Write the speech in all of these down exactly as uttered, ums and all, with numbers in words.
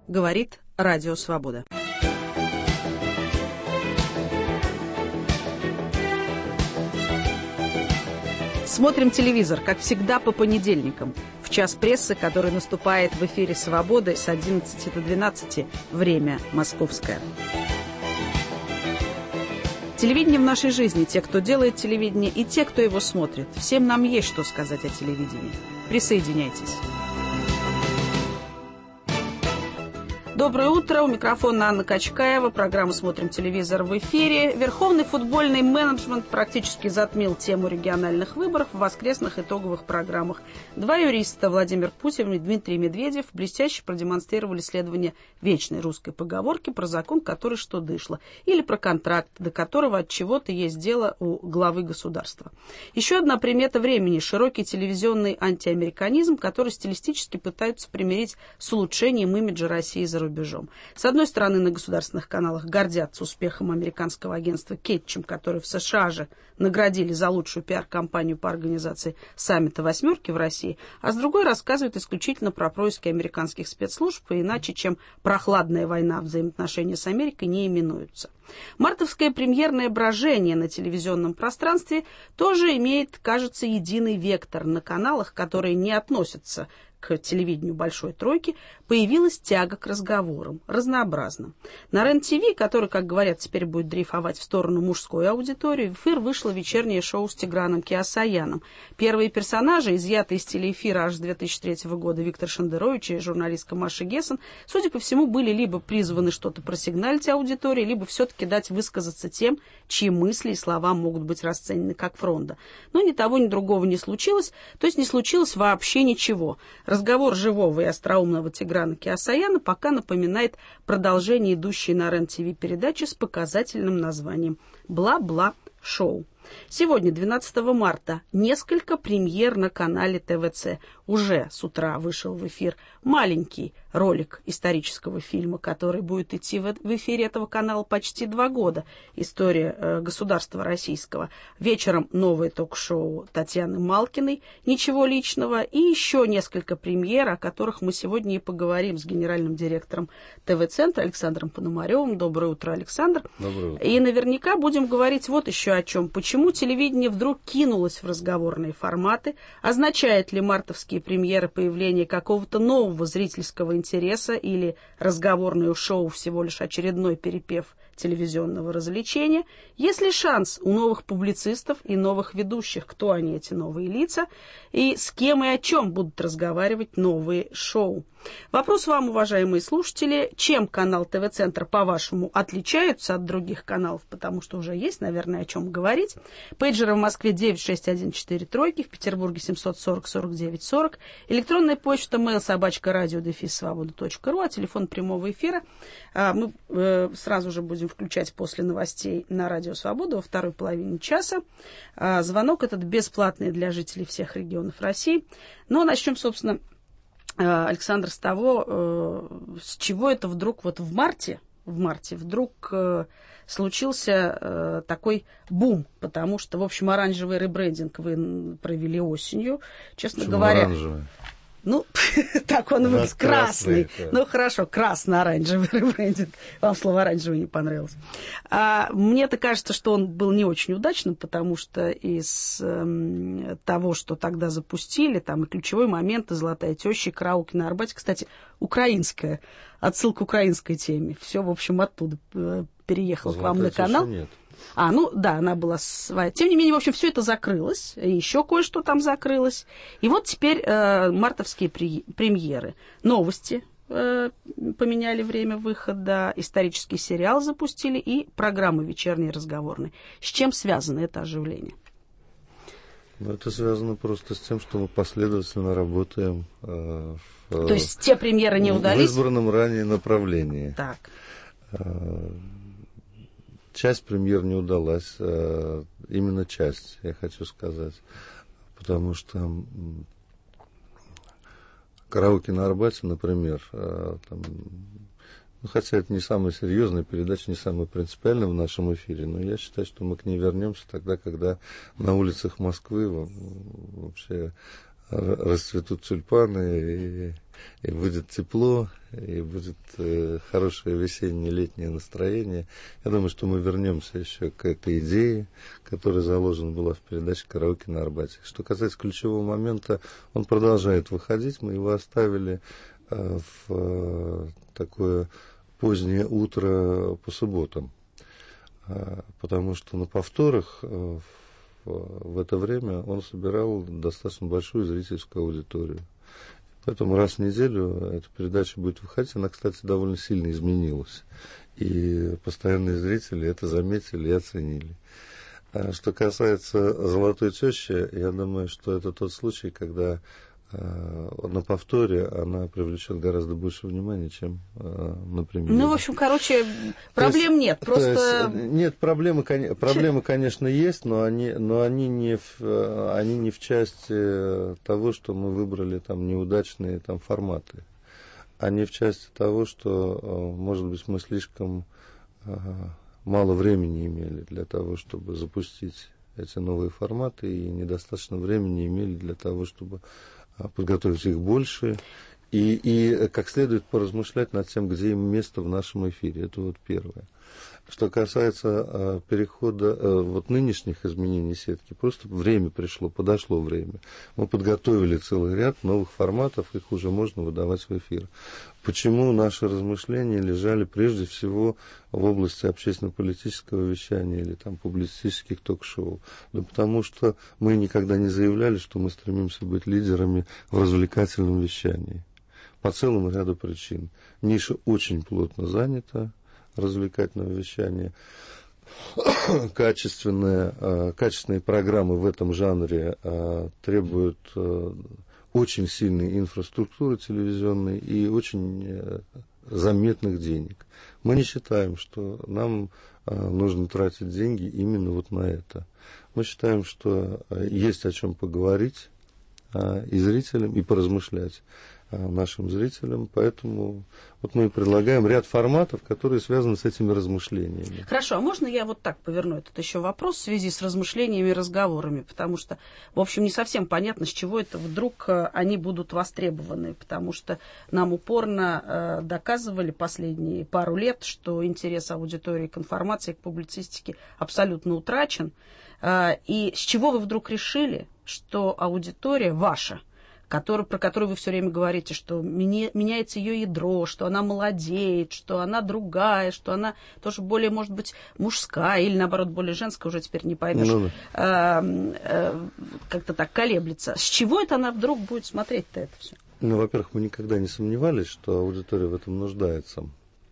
говорит Радио Свобода. Смотрим телевизор, как всегда, по понедельникам, в час прессы, который наступает в эфире «Свободы» с одиннадцати до двенадцати, время московское. Телевидение в нашей жизни, те, кто делает телевидение, и те, кто его смотрит. Всем нам есть что сказать о телевидении. Присоединяйтесь. Доброе утро. У микрофона Анна Качкаева. Программа «Смотрим телевизор» в эфире. Верховный футбольный менеджмент практически затмил тему региональных выборов в воскресных итоговых программах. Два юриста, Владимир Путин и Дмитрий Медведев, блестяще продемонстрировали следование вечной русской поговорки про закон, который что дышло, или про контракт, до которого от чего-то есть дело у главы государства. Еще одна примета времени – широкий телевизионный антиамериканизм, который стилистически пытаются примирить с улучшением имиджа России за рубежом. Рубежом. С одной стороны, на государственных каналах гордятся успехом американского агентства Кетчем, который в США же наградили за лучшую пиар-кампанию по организации саммита «восьмерки» в России, а с другой рассказывают исключительно про происки американских спецслужб, и иначе, чем прохладная война взаимоотношения с Америкой, не именуются. Мартовское премьерное брожение на телевизионном пространстве тоже имеет, кажется, единый вектор. На каналах, которые не относятся к телевидению большой тройки, появилась тяга к разговорам, разнообразным. На РЕН-ТВ, который, как говорят, теперь будет дрейфовать в сторону мужской аудитории, в эфир вышло вечернее шоу с Тиграном Кеосаяном. Первые персонажи, изъятые из телеэфира аж с две тысячи третьего года, Виктор Шендерович и журналистка Маша Гессен, судя по всему, были либо призваны что-то просигналить аудитории, либо все-таки дать высказаться тем, чьи мысли и слова могут быть расценены как фронта. Но ни того, ни другого не случилось, то есть не случилось вообще ничего. Разговор живого и остроумного Тиграна Кеосаяна пока напоминает продолжение идущей на РЕН-ТВ передачи с показательным названием «Бла-бла-шоу». Сегодня, двенадцатого марта, несколько премьер на канале ТВЦ. Уже с утра вышел в эфир маленький ролик исторического фильма, который будет идти в эфире этого канала почти два года. История э, государства российского. Вечером новое ток-шоу Татьяны Малкиной «Ничего личного». И еще несколько премьер, о которых мы сегодня и поговорим с генеральным директором ТВ-центра Александром Пономаревым. Доброе утро, Александр. Доброе утро. И наверняка будем говорить вот еще о чем. Почему телевидение вдруг кинулось в разговорные форматы? Означает ли мартовские премьеры появление какого-то нового зрительского интереса или разговорное шоу всего лишь очередной перепев телевизионного развлечения? Есть ли шанс у новых публицистов и новых ведущих? Кто они, эти новые лица? И с кем и о чем будут разговаривать новые шоу? Вопрос вам, уважаемые слушатели. Чем канал ТВ-центр, по-вашему, отличается от других каналов? Потому что уже есть, наверное, о чем говорить. Пейджеры в Москве девять шесть один четыре тройки, в Петербурге семьсот сорок сорок девять сорок. Электронная почта mail собачка радио дефис свобода точка ру, а телефон прямого эфира мы сразу же будем включать после новостей на Радио Свобода во второй половине часа. Звонок этот бесплатный для жителей всех регионов России. Но начнем, собственно, Александр, с того, с чего это вдруг вот в марте, в марте вдруг случился такой бум, потому что, в общем, оранжевый ребрендинг вы провели осенью, честно Почему говоря. Оранжевый? Ну, так он выглядит, красный. красный Ну, хорошо, красно-оранжевый ребрендинг. Вам слово «оранжевый» не понравилось. А мне-то кажется, что он был не очень удачным, потому что из э, того, что тогда запустили, там и ключевой момент, и «Золотая теща», и «Караоке на Арбате», кстати, украинская, отсылка к украинской теме. Все, в общем, оттуда э, переехал к вам на канал. Нет. А, ну да, она была своя. Тем не менее, в общем, все это закрылось. И еще кое-что там закрылось. И вот теперь э, мартовские при, премьеры. Новости э, поменяли время выхода, исторический сериал запустили и программы вечерние разговорные. С чем связано это оживление? Ну, это связано просто с тем, что мы последовательно работаем э, в, То есть те премьеры не удались? В избранном ранее направлении. Так. Э, Часть премьер не удалась, именно часть, я хочу сказать, потому что «Караоке на Арбате», например, там, ну, хотя это не самая серьезная передача, не самая принципиальная в нашем эфире, но я считаю, что мы к ней вернемся тогда, когда на улицах Москвы вообще расцветут тюльпаны, и, и будет тепло, и будет э, хорошее весеннее, летнее настроение. Я думаю, что мы вернемся еще к этой идее, которая заложена была в передаче «Караоке на Арбате». Что касается ключевого момента, он продолжает выходить. Мы его оставили э, в э, такое позднее утро по субботам, э, потому что на повторах э, в это время он собирал достаточно большую зрительскую аудиторию. Поэтому раз в неделю эта передача будет выходить. Она, кстати, довольно сильно изменилась. И постоянные зрители это заметили и оценили. А что касается «Золотой тещи», я думаю, что это тот случай, когда э, на повторе она привлечет гораздо больше внимания, чем э, на премьере. Ну, в общем, короче, проблем есть, нет. Просто... Есть, нет, проблемы, проблемы, конечно, есть, но они, но они, не в, они не в части того, что мы выбрали там неудачные там, форматы. Они в части того, что, может быть, мы слишком мало времени имели для того, чтобы запустить эти новые форматы, и недостаточно времени имели для того, чтобы подготовить их больше. И, и как следует поразмышлять над тем, где им место в нашем эфире. Это вот первое. Что касается э, перехода, э, вот нынешних изменений сетки, просто время пришло, подошло время. Мы подготовили целый ряд новых форматов, их уже можно выдавать в эфир. Почему наши размышления лежали прежде всего в области общественно-политического вещания или там публицистических ток-шоу? Да потому что мы никогда не заявляли, что мы стремимся быть лидерами в развлекательном вещании. По целому ряду причин. Ниша очень плотно занята, развлекательного вещания. Качественные, качественные программы в этом жанре требуют очень сильной инфраструктуры телевизионной и очень заметных денег. Мы не считаем, что нам нужно тратить деньги именно вот на это. Мы считаем, что есть о чем поговорить и зрителям, и поразмышлять нашим зрителям, поэтому вот мы предлагаем ряд форматов, которые связаны с этими размышлениями. Хорошо, а можно я вот так поверну этот еще вопрос в связи с размышлениями и разговорами, потому что, в общем, не совсем понятно, с чего это вдруг они будут востребованы, потому что нам упорно э, доказывали последние пару лет, что интерес аудитории к информации, к публицистике абсолютно утрачен, э, и с чего вы вдруг решили, что аудитория ваша, Который, про которую вы все время говорите, что меня, меняется ее ядро, что она молодеет, что она другая, что она тоже более, может быть, мужская или, наоборот, более женская, уже теперь не поймешь, ну, да. а, а, как-то так колеблется. С чего это она вдруг будет смотреть-то это все? Ну, во-первых, мы никогда не сомневались, что аудитория в этом нуждается.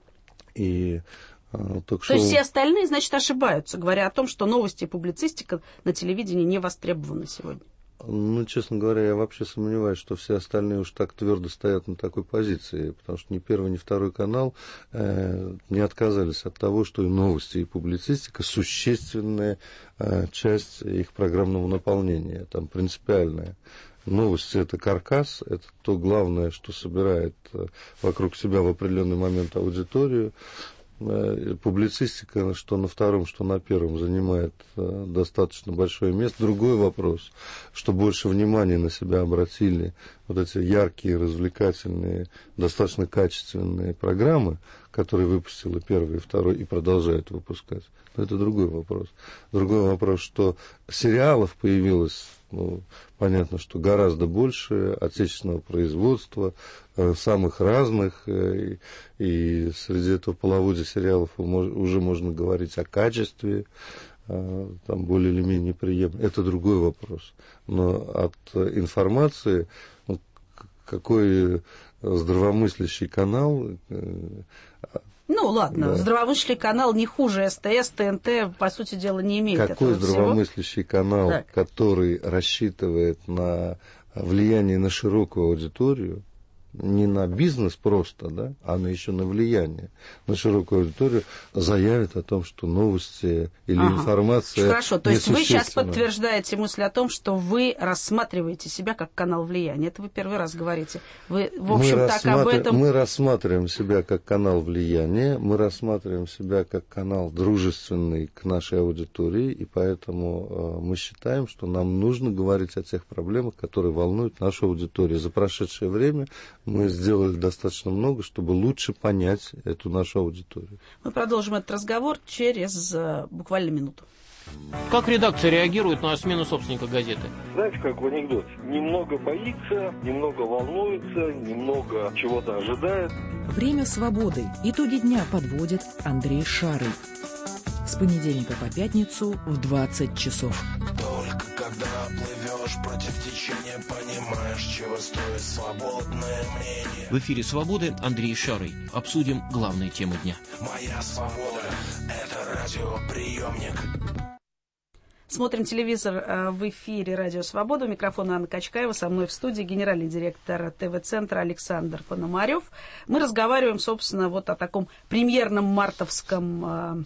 И ток-шоу... То есть все остальные, значит, ошибаются, говоря о том, что новости и публицистика на телевидении не востребованы сегодня. Ну, честно говоря, я вообще сомневаюсь, что все остальные уж так твердо стоят на такой позиции, потому что ни первый, ни второй канал э, не отказались от того, что и новости, и публицистика существенная э, часть их программного наполнения, там принципиальная. Новости – это каркас, это то главное, что собирает э, вокруг себя в определенный момент аудиторию. Публицистика, что на втором, что на первом, занимает э, достаточно большое место. Другой вопрос, что больше внимания на себя обратили вот эти яркие, развлекательные, достаточно качественные программы, которые выпустила первый и второй и продолжает выпускать. Но это другой вопрос. Другой вопрос, что сериалов появилось, ну, понятно, что гораздо больше отечественного производства, э, самых разных, э, и, и среди этого половодья сериалов уже можно говорить о качестве, э, там более или менее приемлемо. Это другой вопрос. Но от информации, ну, какой здравомыслящий канал... Э, Ну, ладно, да. Здравомыслящий канал не хуже СТС, ТНТ, по сути дела, не имеет Какой этого здравомыслящий всего? канал, так. который рассчитывает на влияние на широкую аудиторию, не на бизнес просто, да, а на еще на влияние на широкую аудиторию, заявит о том, что новости или ага. информация Хорошо, то есть вы сейчас подтверждаете мысль о том, что вы рассматриваете себя как канал влияния. Это вы первый раз говорите. Вы, в общем, мы так об этом... Мы рассматриваем себя как канал влияния, мы рассматриваем себя как канал дружественный к нашей аудитории, и поэтому э, мы считаем, что нам нужно говорить о тех проблемах, которые волнуют нашу аудиторию. За прошедшее время мы сделали достаточно много, чтобы лучше понять эту нашу аудиторию. Мы продолжим этот разговор через uh, буквально минуту. Как редакция реагирует на смену собственника газеты? Знаете, как в анекдоте. Немного боится, немного волнуется, немного чего-то ожидает. Время свободы. Итоги дня подводит Андрей Шарый. С понедельника по пятницу в двадцать часов. Только когда плывешь против течения, понимаешь, чего стоит свободное мнение. В эфире «Свободы» Андрей Шарый. Обсудим главные темы дня. Моя свобода – это радиоприемник. Смотрим телевизор в эфире «Радио Свобода». У микрофона Анна Качкаева. Со мной в студии генеральный директор ТВ-центра Александр Пономарев. Мы разговариваем, собственно, вот о таком премьерном мартовском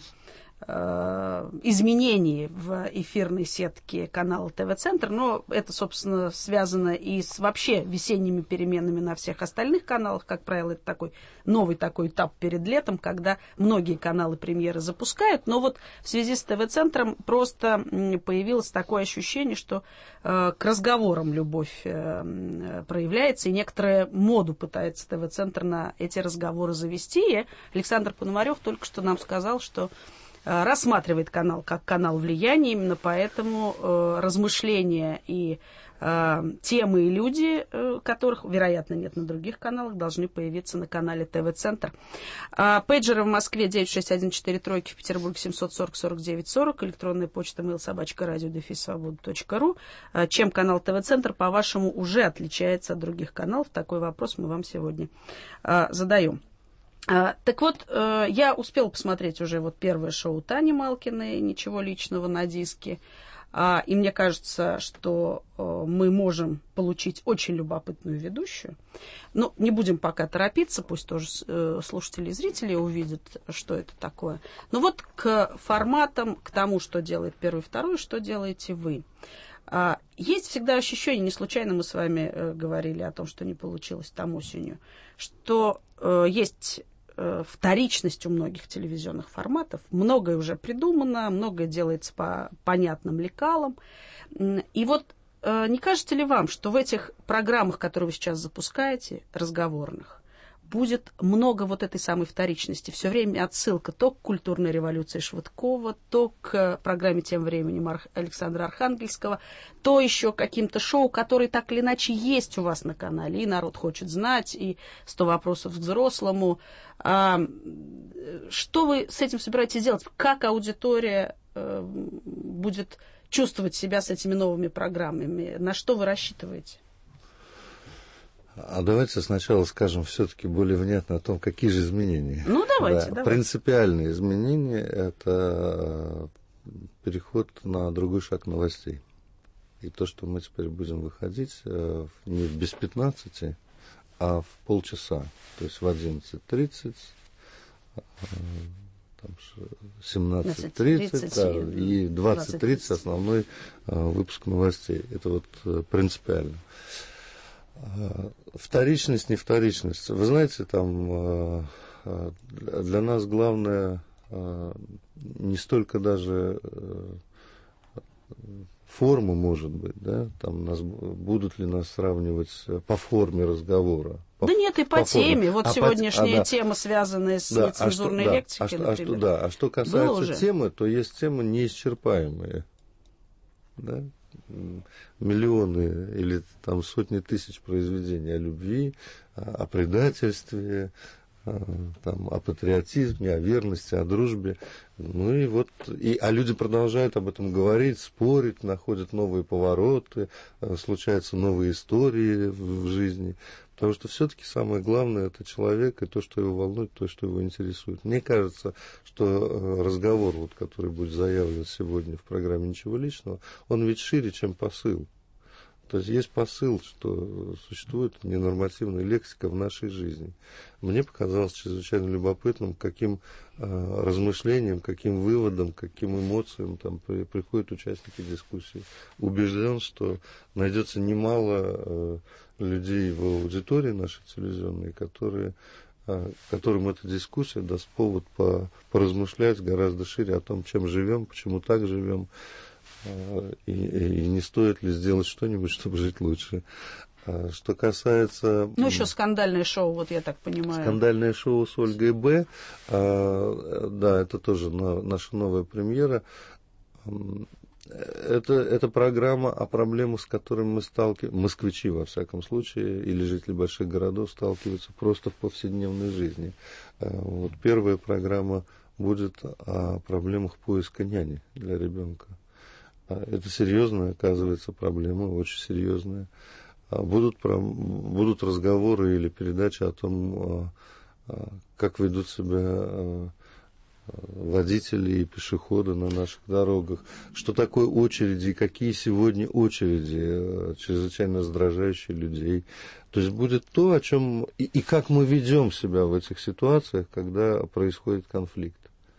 изменений в эфирной сетке канала ТВ-центр, но это, собственно, связано и с вообще весенними переменами на всех остальных каналах. Как правило, это такой новый такой этап перед летом, когда многие каналы премьеры запускают, но вот в связи с ТВ-центром просто появилось такое ощущение, что э, к разговорам любовь э, проявляется, и некоторая моду пытается ТВ-центр на эти разговоры завести. И Александр Пономарев только что нам сказал, что рассматривает канал как канал влияния, именно поэтому э, размышления и э, темы и люди, э, которых, вероятно, нет на других каналах, должны появиться на канале ТВ-центр. А, пейджеры в Москве девять шесть один четыре три, в Петербурге семьсот сорок сорок девять сорок, электронная почта mail собачка радио дефис свобода точка ру. А, чем канал ТВ-центр, по-вашему, уже отличается от других каналов? Такой вопрос мы вам сегодня а, задаем. А, так вот, э, я успела посмотреть уже вот первое шоу Тани Малкиной «Ничего личного» на диске, а, и мне кажется, что э, мы можем получить очень любопытную ведущую. Но не будем пока торопиться, пусть тоже э, слушатели и зрители увидят, что это такое. Но вот к форматам, к тому, что делает первый и второй, что делаете вы. А, есть всегда ощущение, не случайно мы с вами э, говорили о том, что не получилось там осенью, что э, есть вторичность у многих телевизионных форматов. Многое уже придумано, многое делается по понятным лекалам. И вот не кажется ли вам, что в этих программах, которые вы сейчас запускаете, разговорных, будет много вот этой самой вторичности? Все время отсылка то к культурной революции Швыдкова, то к программе «Тем временем» Александра Архангельского, то еще каким-то шоу, которые так или иначе есть у вас на канале. И «Народ хочет знать», и «сто вопросов к взрослому». А, что вы с этим собираетесь делать? Как аудитория э, будет чувствовать себя с этими новыми программами? На что вы рассчитываете? А давайте сначала скажем все-таки более внятно о том, какие же изменения. Ну, давайте, да, давайте. Принципиальные изменения – это переход на другой шаг новостей. И то, что мы теперь будем выходить не без пятнадцати, а в полчаса. То есть в одиннадцать тридцать, семнадцать тридцать, да, и двадцать тридцать основной выпуск новостей. Это вот принципиально. Вторичность, не вторичность. Вы знаете, там для нас главное не столько даже форма, может быть, да, там нас, будут ли нас сравнивать по форме разговора. По, да нет, и по, по теме. Форме. Вот а сегодняшняя по, а, тема, связанная с да, нецензурной а лексикой, да, а что, например. А что, да, а что касается темы, то есть темы неисчерпаемые. Да? Миллионы или там сотни тысяч произведений о любви, о предательстве, там, о патриотизме, о верности, о дружбе. Ну и вот, и, а люди продолжают об этом говорить, спорить, находят новые повороты, случаются новые истории в жизни. Потому что все-таки самое главное — это человек и то, что его волнует, то, что его интересует. Мне кажется, что разговор, вот, который будет заявлен сегодня в программе «Ничего личного», он ведь шире, чем посыл. То есть есть посыл, что существует ненормативная лексика в нашей жизни. Мне показалось чрезвычайно любопытным, каким э, размышлениям, каким выводам, каким эмоциям там при, приходят участники дискуссии. Убежден, что найдется немало э, людей в аудитории нашей телевизионной, которые, э, которым эта дискуссия даст повод по, поразмышлять гораздо шире о том, чем живем, почему так живем. И, и не стоит ли сделать что-нибудь, чтобы жить лучше. Что касается... Ну, еще скандальное шоу, вот я так понимаю. Скандальное шоу с Ольгой Б. Да, это тоже наша новая премьера. Это, это программа о проблемах, с которыми мы сталкиваемся, москвичи, во всяком случае, или жители больших городов сталкиваются просто в повседневной жизни. Вот первая программа будет о проблемах поиска няни для ребенка. Это серьезная, оказывается, проблема, очень серьезная. Будут, будут разговоры или передачи о том, как ведут себя водители и пешеходы на наших дорогах, что такое очереди и какие сегодня очереди, чрезвычайно раздражающие людей. То есть будет то, о чем и, и как мы ведем себя в этих ситуациях, когда происходит конфликт.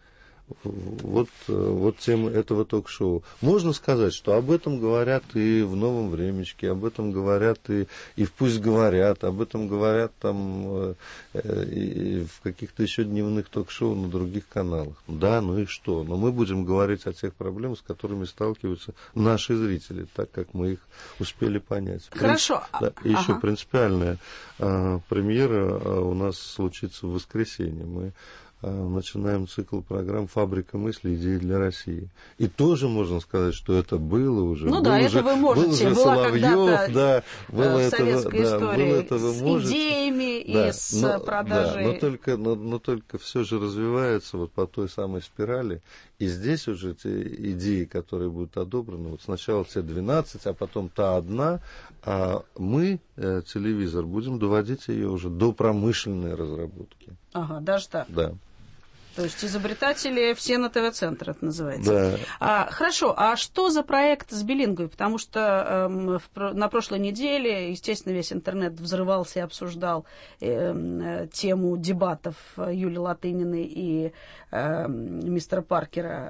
Вот, вот тема этого ток-шоу. Можно сказать, что об этом говорят и в «Новом времечке», об этом говорят и, и в «Пусть говорят», об этом говорят там э, и в каких-то еще дневных ток-шоу на других каналах. Да, ну и что? Но мы будем говорить о тех проблемах, с которыми сталкиваются наши зрители, так как мы их успели понять. Хорошо. Да, и ага. еще принципиальная э, премьера э, у нас случится в воскресенье. Мы начинаем цикл программ «Фабрика мысли. Идеи для России». И тоже можно сказать, что это было уже. Ну да, уже, это вы можете. Был Была Соловьев, да, было в это, советской да, истории было это, вы с можете. идеями да, и с но, продажей. Да, но, только, но, но только все же развивается вот по той самой спирали. И здесь уже те идеи, которые будут одобрены, вот сначала те двенадцать, а потом та одна, а мы, э, телевизор, будем доводить ее уже до промышленной разработки. Ага, даже так? Да. То есть изобретатели все на ТВ-центр, это называется. Да. А, хорошо, а что за проект с билингвой? Потому что э, в, на прошлой неделе, естественно, весь интернет взрывался и обсуждал э, э, тему дебатов Юлии Латыниной и э, мистера Паркера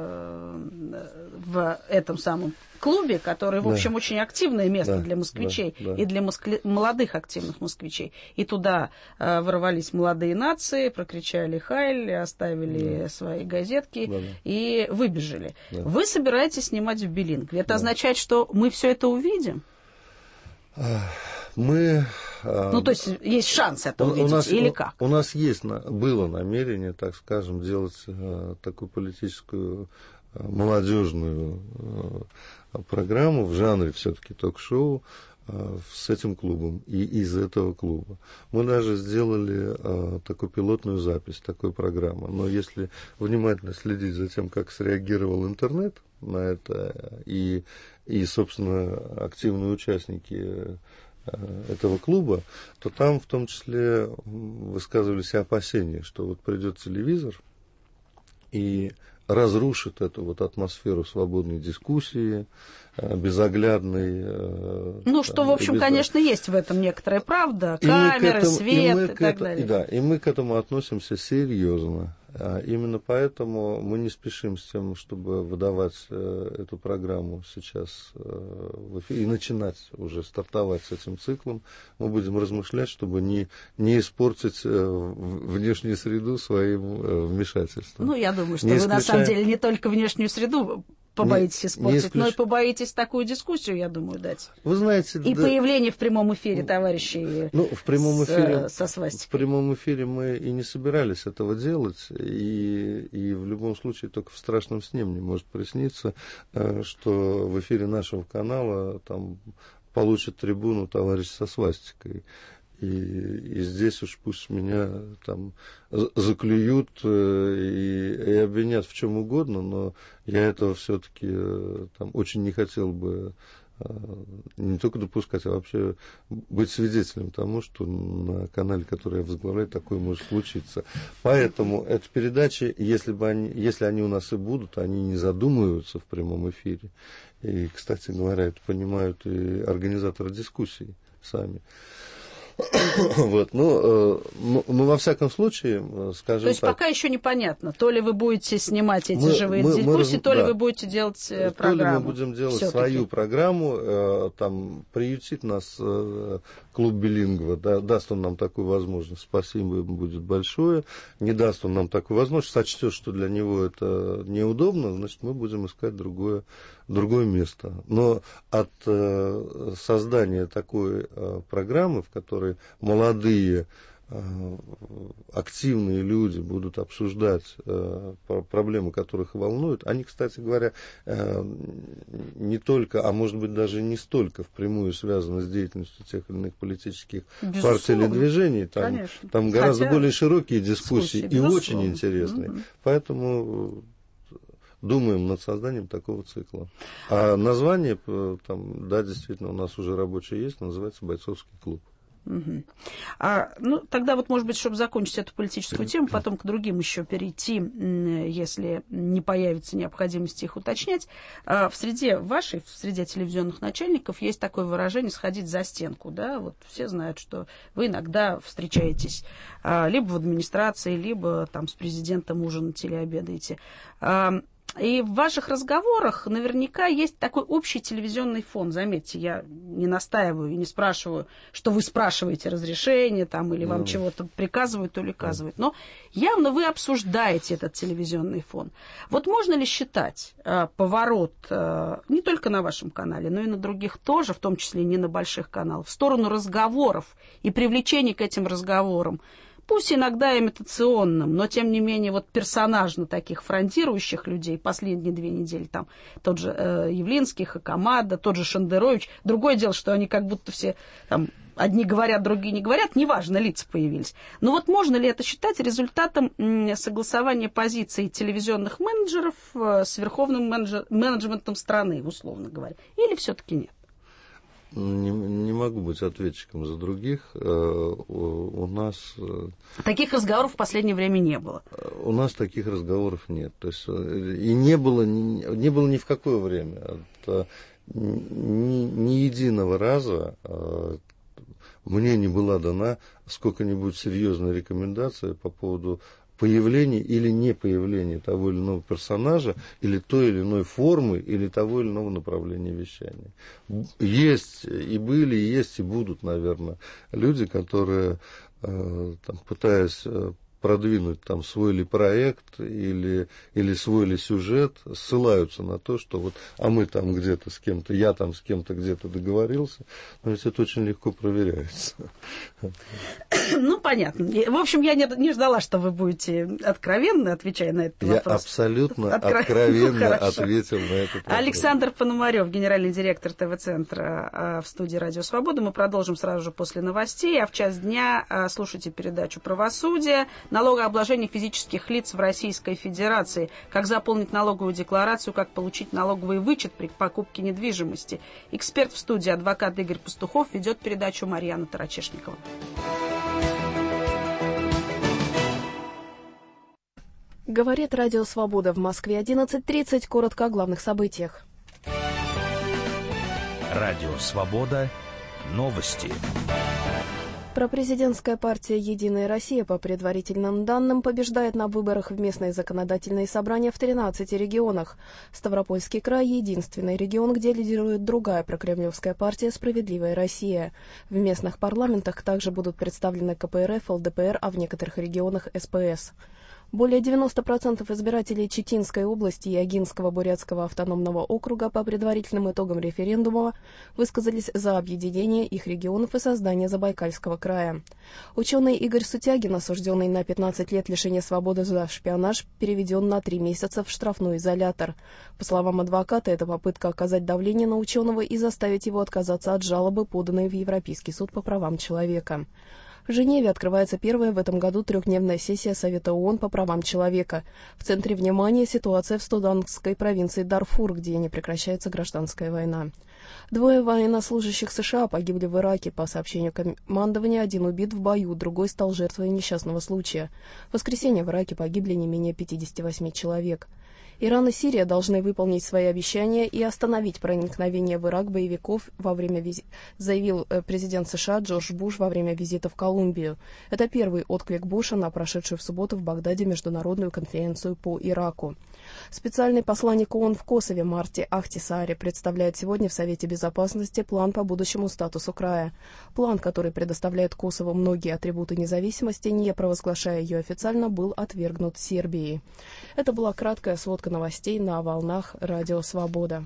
э, в этом самом клубе, который, в общем, да. очень активное место да. для москвичей да. Да. и для москви... молодых активных москвичей. И туда э, ворвались молодые нации, прокричали «Хайль», оставили да. свои газетки да, да. и выбежали. Да. Вы собираетесь снимать в билингве. Это да. означает, что мы все это увидим? Мы... Ну, то есть есть шанс это увидеть, нас, или как? У нас есть, было намерение, так скажем, делать такую политическую молодежную программу в жанре все-таки ток-шоу с этим клубом и из этого клуба. Мы даже сделали а, такую пилотную запись такой программы. Но если внимательно следить за тем, как среагировал интернет на это, и, и собственно, активные участники а, этого клуба, то там в том числе высказывались опасения, что вот придет телевизор и разрушит эту вот атмосферу свободной дискуссии, безоглядной. Ну, что, в общем, без... конечно, есть в этом некоторая правда. Камеры, этому, свет и, и так это, далее. Да, и мы к этому относимся серьезно. Именно поэтому мы не спешим с тем, чтобы выдавать эту программу сейчас в эфире и начинать уже стартовать с этим циклом. Мы будем размышлять, чтобы не, не испортить внешнюю среду своим вмешательством. Ну, я думаю, что не вы исключая... на самом деле не только внешнюю среду побоитесь не, испортить, не исключ... но и побоитесь такую дискуссию, я думаю, дать. Вы знаете, и да... появление в прямом эфире товарищей ну, в прямом эфире, с, со свастикой. В прямом эфире мы и не собирались этого делать, и, и в любом случае только в страшном сне мне может присниться, что в эфире нашего канала там получит трибуну товарищ со свастикой. И, и здесь уж пусть меня там заклюют и, и обвинят в чем угодно, но я этого все-таки там очень не хотел бы не только допускать, а вообще быть свидетелем тому, что на канале, который я возглавляю, такое может случиться. Поэтому эти передачи, если, бы они, если они у нас и будут, они не задумываются в прямом эфире. И, кстати говоря, это понимают и организаторы дискуссий сами. Вот, ну, ну, ну, во всяком случае, скажем То есть так, пока еще непонятно, то ли вы будете снимать эти мы, живые мы, дискуссии, мы, то ли да. вы будете делать то программу. То ли мы будем делать Всё-таки. свою программу, э, там, приютит нас э, клуб билингва, да, даст он нам такую возможность, спасибо ему будет большое, не даст он нам такую возможность, сочтет, что для него это неудобно, значит, мы будем искать другое, другое место. Но от э, создания такой э, программы, в которой молодые, активные люди будут обсуждать э, проблемы, которых их волнуют. Они, кстати говоря, э, не только, а может быть даже не столько впрямую связаны с деятельностью тех или иных политических Безусловно. партий или движений. Там, там гораздо Хотя... более широкие дискуссии и очень интересные. Mm-hmm. Поэтому думаем над созданием такого цикла. А название, там, да, действительно, у нас уже рабочее есть, называется «Бойцовский клуб». Угу. А, ну, тогда вот, может быть, чтобы закончить эту политическую тему, потом к другим еще перейти, если не появится необходимости их уточнять. А в среде вашей, в среде телевизионных начальников есть такое выражение «сходить за стенку». Да? Вот все знают, что вы иногда встречаетесь а, либо в администрации, либо там с президентом ужинаете или обедаете. А, И в ваших разговорах наверняка есть такой общий телевизионный фон. Заметьте, я не настаиваю и не спрашиваю, что вы спрашиваете разрешение там, или вам mm. чего-то приказывают или указывают. Но явно вы обсуждаете этот телевизионный фон. Вот можно ли считать э, поворот э, не только на вашем канале, но и на других тоже, в том числе не на больших каналах, в сторону разговоров и привлечения к этим разговорам, пусть иногда имитационным, но тем не менее вот персонажно таких фронтирующих людей последние две недели, там тот же э, Явлинский, Хакамада, тот же Шендерович. Другое дело, что они как будто все там одни говорят, другие не говорят, неважно, лица появились. Но вот можно ли это считать результатом м, согласования позиций телевизионных менеджеров э, с верховным менеджер, менеджментом страны, условно говоря, или все-таки нет? Не, не могу быть ответчиком за других. У нас... Таких разговоров в последнее время не было. У нас таких разговоров нет. То есть, и не было, не, не было ни в какое время. Ни, ни единого раза мне не была дана сколько-нибудь серьезная рекомендация по поводу появления или не появления того или иного персонажа, или той или иной формы, или того или иного направления вещания. Есть и были, и есть, и будут, наверное, люди, которые, э, там, пытаясь продвинуть там свой ли проект или, или свой ли сюжет, ссылаются на то, что вот, а мы там где-то с кем-то, я там с кем-то где-то договорился, но ведь это очень легко проверяется. Ну, понятно. В общем, я не, не ждала, что вы будете откровенны, отвечая на этот я вопрос. Я абсолютно Откро... откровенно ну, ответил на этот вопрос. Александр Пономарев, генеральный директор ТВ-центра в студии «Радио Свобода». Мы продолжим сразу же после новостей, а в час дня слушайте передачу «Правосудие». Налогообложение физических лиц в Российской Федерации. Как заполнить налоговую декларацию, как получить налоговый вычет при покупке недвижимости. Эксперт в студии, адвокат Игорь Пастухов, ведет передачу Марьяна Тарачешникова. Говорит Радио Свобода в Москве одиннадцать тридцать. Коротко о главных событиях. Радио Свобода. Новости. Пропрезидентская партия «Единая Россия» по предварительным данным побеждает на выборах в местные законодательные собрания в тринадцати регионах. Ставропольский край – единственный регион, где лидирует другая прокремлевская партия «Справедливая Россия». В местных парламентах также будут представлены ка пэ эр эф, эл дэ пэ эр, а в некоторых регионах эс пэ эс. Более девяноста процентов избирателей Читинской области и Агинского бурятского автономного округа по предварительным итогам референдума высказались за объединение их регионов и создание Забайкальского края. Ученый Игорь Сутягин, осужденный на пятнадцать лет лишения свободы за шпионаж, переведен на три месяца в штрафной изолятор. По словам адвоката, это попытка оказать давление на ученого и заставить его отказаться от жалобы, поданной в Европейский суд по правам человека. В Женеве открывается первая в этом году трехдневная сессия Совета ООН по правам человека. В центре внимания ситуация в суданской провинции Дарфур, где не прекращается гражданская война. Двое военнослужащих США погибли в Ираке. По сообщению командования, один убит в бою, другой стал жертвой несчастного случая. В воскресенье в Ираке погибли не менее пятидесяти восьми человек. Иран и Сирия должны выполнить свои обещания и остановить проникновение в Ирак боевиков, во время визи... заявил президент США Джордж Буш во время визита в Колумбию. Это первый отклик Буша на прошедшую в субботу в Багдаде международную конференцию по Ираку. Специальный посланник ООН в Косове Марти Ахтисари представляет сегодня в Совете Безопасности план по будущему статусу края. План, который предоставляет Косово многие атрибуты независимости, не провозглашая ее официально, был отвергнут Сербией. Это была краткая сводка новостей на волнах Радио Свобода.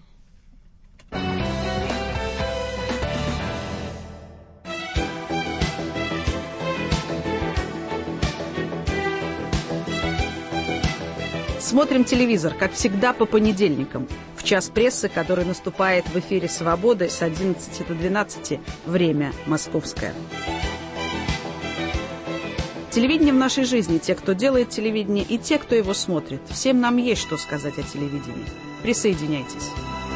Смотрим телевизор, как всегда, по понедельникам, в час прессы, который наступает в эфире «Свободы» с одиннадцати до двенадцати, время московское. Телевидение в нашей жизни, те, кто делает телевидение, и те, кто его смотрит. Всем нам есть что сказать о телевидении. Присоединяйтесь.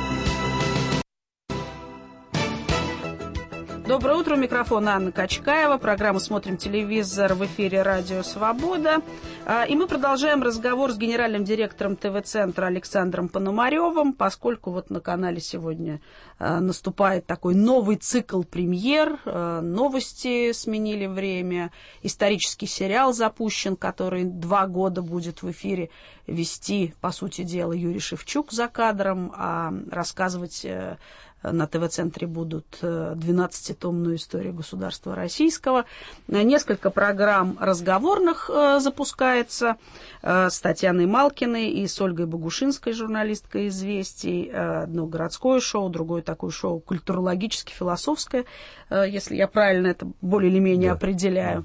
Доброе утро, у микрофона Анна Качкаева. Программа «Смотрим телевизор» в эфире «Радио Свобода». И мы продолжаем разговор с генеральным директором ТВ-центра Александром Пономаревым, поскольку вот на канале сегодня наступает такой новый цикл премьер, новости сменили время, исторический сериал запущен, который два года будет в эфире вести, по сути дела, Юрий Шевчук за кадром, а рассказывать на ТВ-центре будут двенадцатитомную историю государства российского. Несколько программ разговорных запускается с Татьяной Малкиной и с Ольгой Богушинской, журналисткой «Известий». Одно городское шоу, другое такое шоу культурологически-философское, если я правильно это более или менее да. определяю.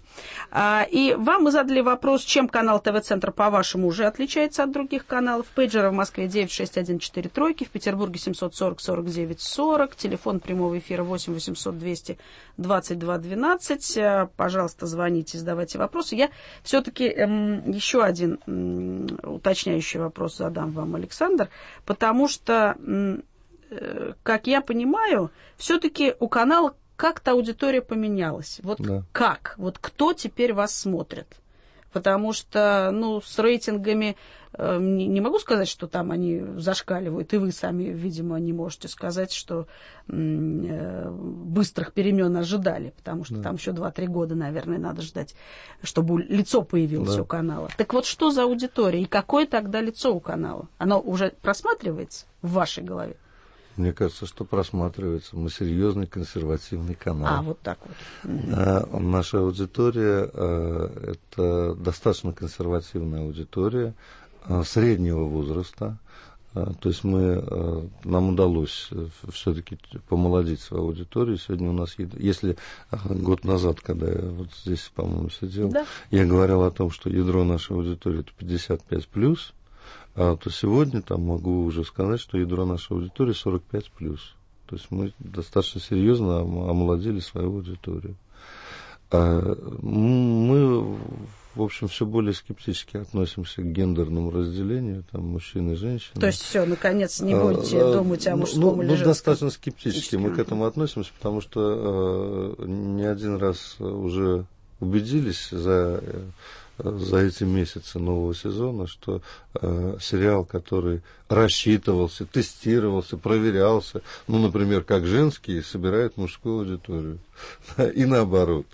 И вам мы задали вопрос, чем канал ТВ-центр, по-вашему, уже отличается от других каналов. Пейджеры в Москве девять шесть один четыре три, в Петербурге семьсот сорок сорок девять сорок, телефон прямого эфира восемь восемьсот двести двадцать два двенадцать. Пожалуйста, звоните, задавайте вопросы. Я все-таки эм, еще один эм, уточняющий вопрос задам вам, Александр, потому что, эм, э, как я понимаю, все-таки у канала как-то аудитория поменялась. Вот да. как? Вот кто теперь вас смотрит? Потому что, ну, с рейтингами э, не, не могу сказать, что там они зашкаливают, и вы сами, видимо, не можете сказать, что э, быстрых перемен ожидали, потому что да. там еще два-три года, наверное, надо ждать, чтобы лицо появилось да. у канала. Так вот, что за аудитория и какое тогда лицо у канала? Оно уже просматривается в вашей голове? Мне кажется, что просматривается. Мы серьезный консервативный канал. А, вот так вот. А, наша аудитория а, это достаточно консервативная аудитория а, среднего возраста. А, то есть мы, а, нам удалось все-таки помолодить свою аудиторию. Сегодня у нас, если год назад, когда я вот здесь, по-моему, сидел, да. я говорил о том, что ядро нашей аудитории это пятьдесят пять плюс. А, то сегодня там могу уже сказать, что ядро нашей аудитории сорок пять плюс. То есть мы достаточно серьезно омолодили свою аудиторию. А, мы, в общем, все более скептически относимся к гендерному разделению, там, мужчин и женщин. То есть все, наконец, не будете а, думать о мужском ну, или ну, женском? Достаточно скептически мы к этому относимся, потому что э, не один раз уже убедились за... за эти месяцы нового сезона, что э, сериал, который рассчитывался, тестировался, проверялся, ну, например, как женский, собирает мужскую аудиторию. И наоборот.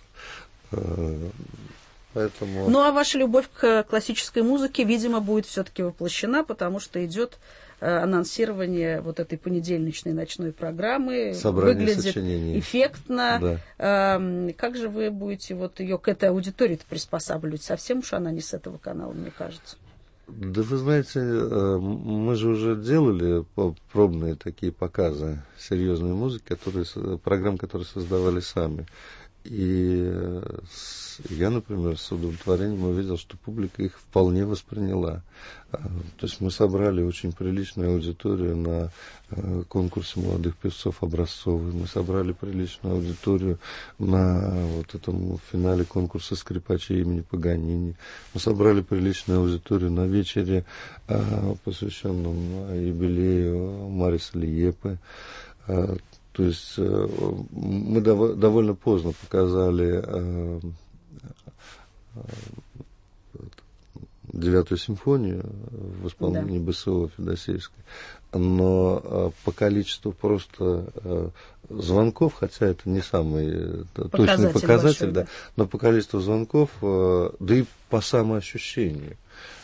Э, поэтому... Ну, а ваша любовь к классической музыке, видимо, будет все-таки воплощена, потому что идет анонсирование вот этой понедельничной ночной программы. Собрание выглядит сочинений. Эффектно. Да. Как же вы будете вот ее к этой аудитории приспосабливать? Совсем уж она не с этого канала, мне кажется. Да вы знаете, мы же уже делали пробные такие показы серьезной музыки, которые, программ, которые создавали сами. И я, например, с удовлетворением увидел, что публика их вполне восприняла. То есть мы собрали очень приличную аудиторию на конкурсе молодых певцов образцовый, мы собрали приличную аудиторию на вот этом финале конкурса скрипачей имени Паганини, мы собрали приличную аудиторию на вечере, посвященном юбилею Мариса Лиепы. То есть мы довольно поздно показали девятую симфонию в исполнении да. БСО Федосеевской, но по количеству просто звонков, хотя это не самый показатель точный показатель, большой, да, да, но по количеству звонков, да и по самоощущению,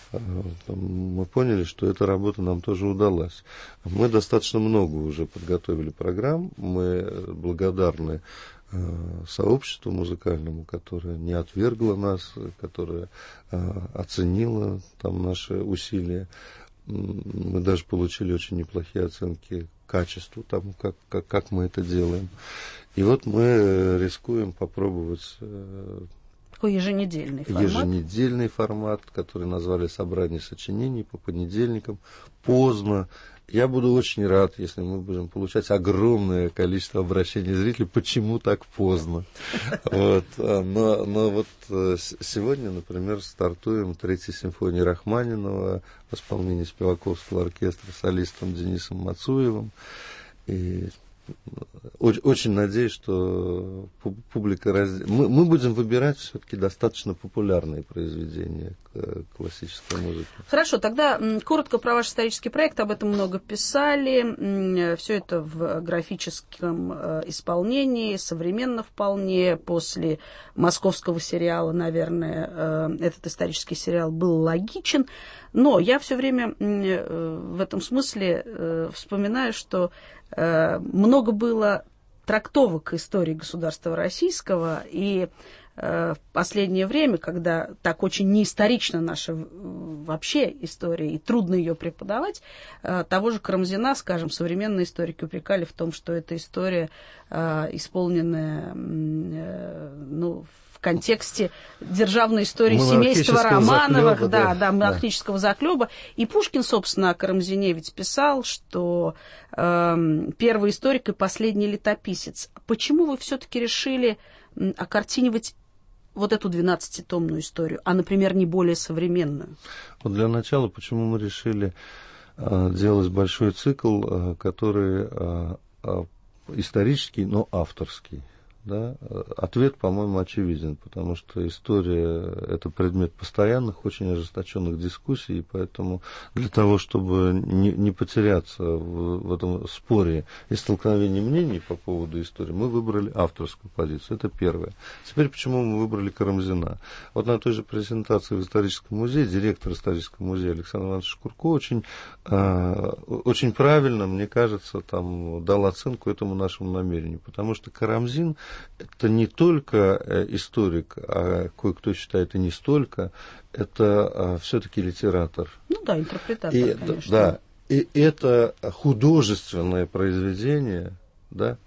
мы поняли, что эта работа нам тоже удалась. Мы достаточно много уже подготовили программ, мы благодарны сообществу музыкальному, которое не отвергло нас, которое оценило там наши усилия. Мы даже получили очень неплохие оценки качеству тому, как, как, как мы это делаем. И вот мы рискуем попробовать такой еженедельный формат. Еженедельный формат, который назвали «Собрание сочинений» по понедельникам, поздно. Я буду очень рад, если мы будем получать огромное количество обращений зрителей, почему так поздно. Вот. Но, но вот сегодня, например, стартуем третьей симфонии Рахманинова в исполнении Спиваковского оркестра с солистом Денисом Мацуевым. И очень надеюсь, что публика... Раз... Мы, мы будем выбирать все-таки достаточно популярные произведения классической музыки. Хорошо, тогда коротко про ваш исторический проект. Об этом много писали. Все это в графическом исполнении, современно вполне. После московского сериала, наверное, этот исторический сериал был логичен. Но я все время в этом смысле вспоминаю, что много было трактовок истории государства российского, и в последнее время, когда так очень неисторична наша вообще история, и трудно ее преподавать, того же Карамзина, скажем, современные историки упрекали в том, что эта история, исполненная, ну, в контексте державной истории семейства Романовых, заклёба, да, да, да, монархического да. заклёба. И Пушкин, собственно, о Карамзине ведь писал, что э, первый историк и последний летописец. Почему вы все-таки решили окартинивать вот эту двенадцатитомную историю, а, например, не более современную? Вот для начала, почему мы решили э, делать большой цикл, э, который э, э, исторический, но авторский? Да? Ответ, по-моему, очевиден, потому что история – это предмет постоянных, очень ожесточенных дискуссий, и поэтому для того, чтобы не, не потеряться в, в этом споре и столкновении мнений по поводу истории, мы выбрали авторскую позицию. Это первое. Теперь, почему мы выбрали Карамзина? Вот на той же презентации в историческом музее директор исторического музея Александр Иванович Шкурко очень, э, очень правильно, мне кажется, там, дал оценку этому нашему намерению, потому что Карамзин – это не только историк, а кое-кто считает и не столько, это а, все-таки литератор. Ну да, интерпретатор, и, конечно. Да, и это художественное произведение, да,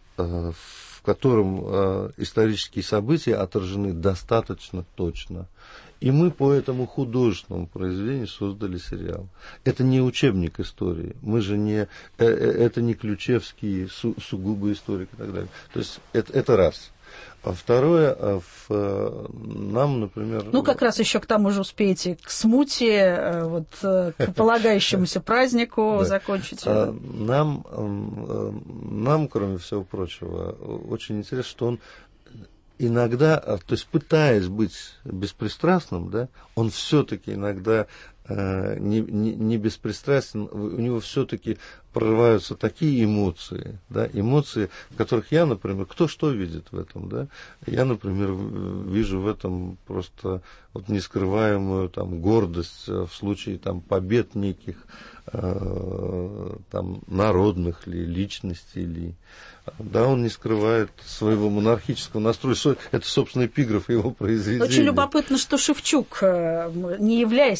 в котором а, исторические события отражены достаточно точно. И мы по этому художественному произведению создали сериал. Это не учебник истории. Мы же не... Это не Ключевский, су, сугубо историк и так далее. То есть это, это раз. А второе, в, нам, например... Ну, как раз еще к тому же успеете к смуте, вот, к полагающемуся празднику закончить. Нам, нам, кроме всего прочего, очень интересно, что он иногда, то есть пытаясь быть беспристрастным, да, он все-таки иногда э, не, не, не беспристрастен, у него все-таки прорываются такие эмоции, да, эмоции, в которых я, например, кто что видит в этом, да, я, например, вижу в этом просто вот нескрываемую там гордость в случае там побед неких э, там народных ли, личностей ли. Да, он не скрывает своего монархического настроя. Это, собственно, эпиграф его произведения. Очень любопытно, что Шевчук, не являясь таковым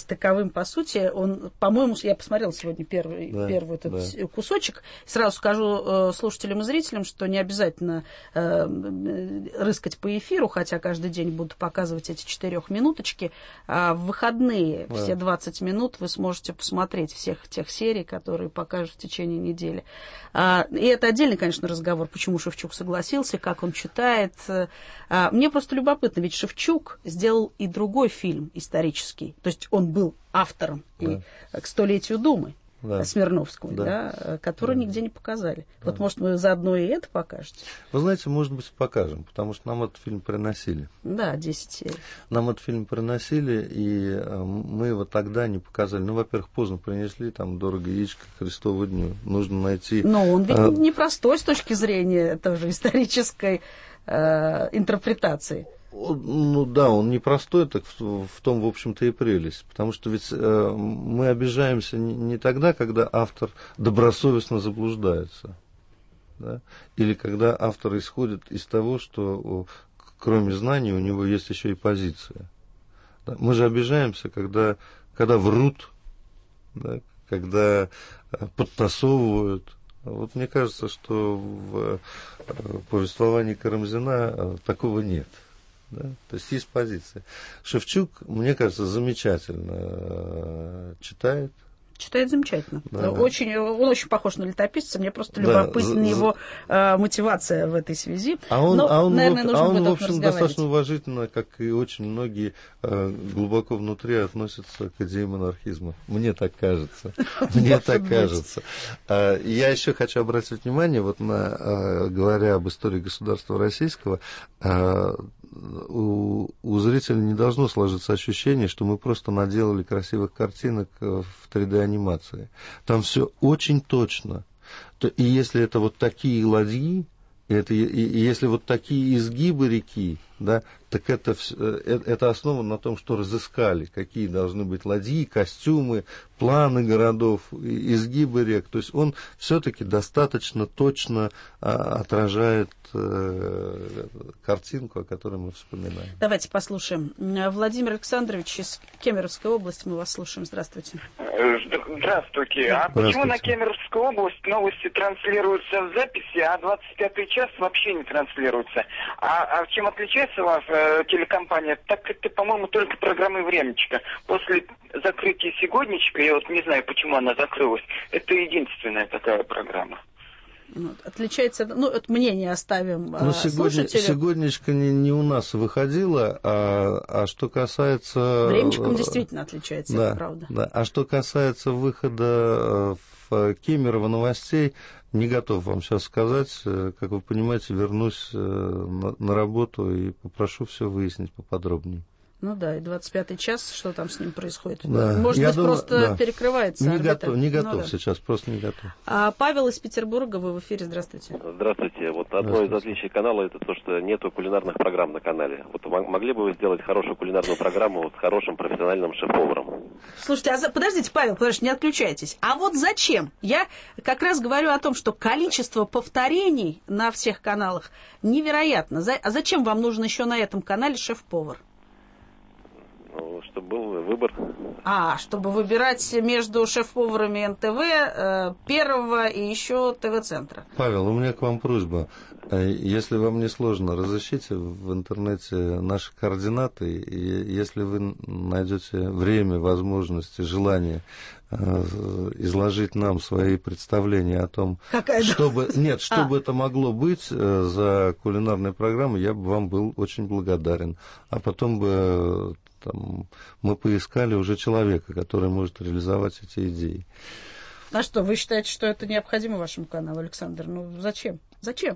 он, по сути, он, по-моему, я посмотрела сегодня первый, да, первый этот да. кусочек. Сразу скажу э, слушателям и зрителям, что не обязательно э, рыскать по эфиру, хотя каждый день буду показывать эти четырехминуточки. А в выходные да. все двадцать минут вы сможете посмотреть всех тех серий, которые покажут в течение недели. А, и это отдельный, конечно, разговор, почему Шевчук согласился, как он читает. А, мне просто любопытно, ведь Шевчук сделал и другой фильм исторический. То есть он был автором да. и к столетию Думы да. Смирновского, да. Да, который да. нигде не показали. Да. Вот, может, вы заодно и это покажете? Вы знаете, может быть, покажем, потому что нам этот фильм приносили. Да, десять серий. Нам этот фильм приносили, и мы его тогда не показали. Ну, во-первых, поздно принесли, там, дорого яичко к Христову дню. Нужно найти... Но он ведь а... непростой с точки зрения тоже исторической э, интерпретации. Ну да, он непростой, так в, в том, в общем-то, и прелесть. Потому что ведь э, мы обижаемся не, не тогда, когда автор добросовестно заблуждается. Да? Или когда автор исходит из того, что кроме знаний у него есть еще и позиция. Да? Мы же обижаемся, когда, когда врут, да? Когда подтасовывают. Вот мне кажется, что в повествовании Карамзина такого нет. Да? То есть есть позиция. Шевчук, мне кажется, замечательно читает. Читает замечательно. Да, очень, да. Он очень похож на летописца. Мне просто да, любопытна за, его э, мотивация в этой связи. А он, Но, а он, наверное, нужно а он об этом в общем, разговаривать. достаточно уважительно, как и очень многие, э, глубоко внутри относятся к идее монархизма. Мне так кажется. Мне так кажется. Я еще хочу обратить внимание, вот на, говоря об истории государства российского, У, у зрителя не должно сложиться ощущение, что мы просто наделали красивых картинок в три дэ-анимации. Там все очень точно. И если это вот такие ладьи, и, это, и, и если вот такие изгибы реки, да, так это, это основано на том, что разыскали, какие должны быть ладьи, костюмы, планы городов, изгибы рек. То есть он все-таки достаточно точно а, отражает а, картинку, о которой мы вспоминаем. Давайте послушаем. Владимир Александрович из Кемеровской области, мы вас слушаем. Здравствуйте. Здравствуйте. А Здравствуйте. Почему на Кемеровскую область новости транслируются в записи, а двадцать пятый час вообще не транслируются? А, а чем отличается у вас э, телекомпания? Так это, по-моему, только программы «Времечко». После закрытия «Сегодняшка», я вот не знаю, почему она закрылась, это единственная такая программа. Вот. Отличается, ну, от мнения оставим ну, сегодня, сегодняшка не, не у нас выходила, а, а что касается... Времечком действительно отличается, да, это правда. Да. А что касается выхода в Кемерово новостей, не готов вам сейчас сказать. Как вы понимаете, вернусь на, на работу и попрошу все выяснить поподробнее. Ну да, и двадцать пятый час, что там с ним происходит? Да. Может Я быть, думаю, просто да. перекрывается Не орбита? готов, не готов ну, да. сейчас, просто не готов. А Павел из Петербурга, вы в эфире, здравствуйте. Здравствуйте. Вот одно из отличий канала это то, что нету кулинарных программ на канале. Вот могли бы вы сделать хорошую кулинарную программу вот, с хорошим профессиональным шеф-поваром? Слушайте, а за... подождите, Павел, подождите, не отключайтесь. А вот зачем? Я как раз говорю о том, что количество повторений на всех каналах невероятно. За... А зачем вам нужен еще на этом канале шеф-повар? Ну, чтобы был выбор. А, чтобы выбирать между шеф-поварами эн тэ вэ, э, Первого и еще тэ вэ-центра. Павел, у меня к вам просьба. Если вам не сложно, разыщите в интернете наши координаты, и если вы найдете время, возможности, желание изложить нам свои представления о том, Какая чтобы, нет, что а. бы это могло быть за кулинарной программой, я бы вам был очень благодарен. А потом бы там, мы поискали уже человека, который может реализовать эти идеи. А что, вы считаете, что это необходимо вашему каналу, Александр? Ну, зачем? Зачем?